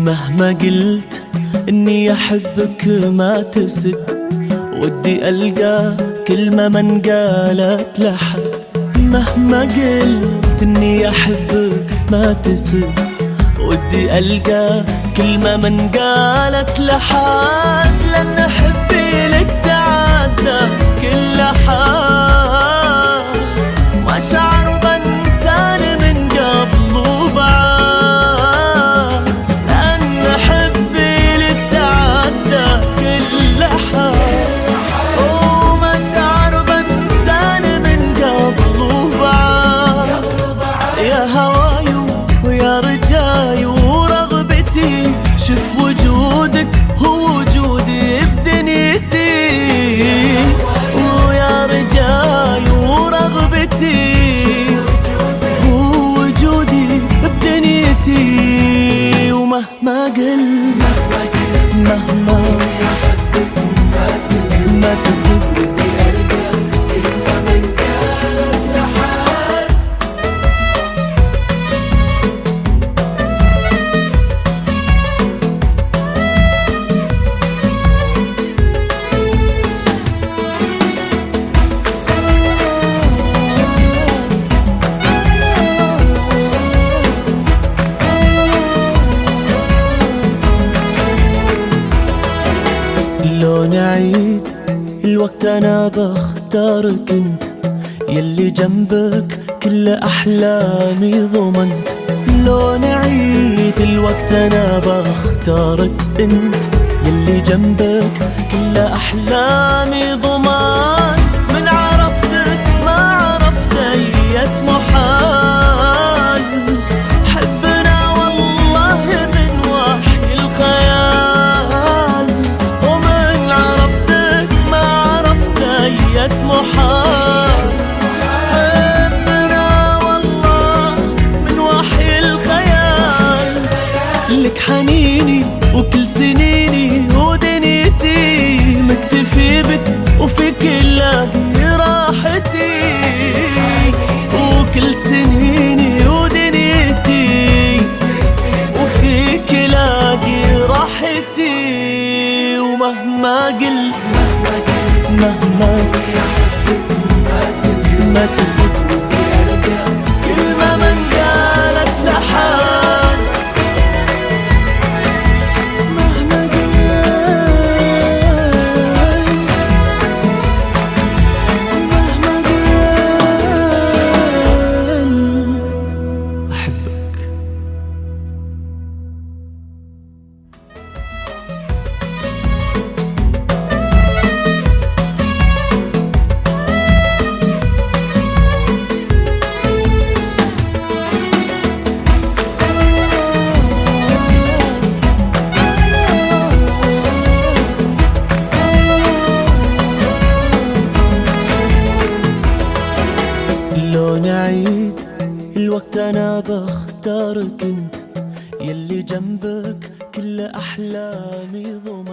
مهما قلت اني احبك ما تسد، ودي ألقى كلمة ما انقالت لحد. مهما قلت اني احبك ما تسد، ودي ألقى كلمة ما انقالت لحد. لأن حبي لك تعدى كل حال، ما شعر بنساني من قبل وبعد. لأن حبي لك تعدى كل حال، وما شعر بنساني من قبل وبعد. يا هواي ويا رجاي ورغبتي، شوف وجودك هو وجودي بدنيتي. ويا رجاي ورغبتي، هو وجودي بدنيتي. ومهما قلت مهما ما تزد، لو نعيد الوقت انا بختارك انت، يلي جنبك كل احلامي ضمنت. لو نعيد الوقت انا بختارك انت، يلي جنبك كل احلامي ضمنت. من عرفتك ما عرفت اية محال، حبنا والله من وحي الخيال. ومن عرفتك ما عرفت اية محال، حبنا والله من وحي الخيال. لك حنيني وكل سنيني ودنيتي، مكتفي بك وفيك لاقي راحتي. وكل سنيني ودنيتي، وفيك لاقي راحتي. ومهما قلت مهما ما تزد، كلمة من قالت لحال. مهما قلت مهما قلت أحبك. لو نعيد الوقت انا بختارك انت، يلي جنبك كل احلامي ضمنت.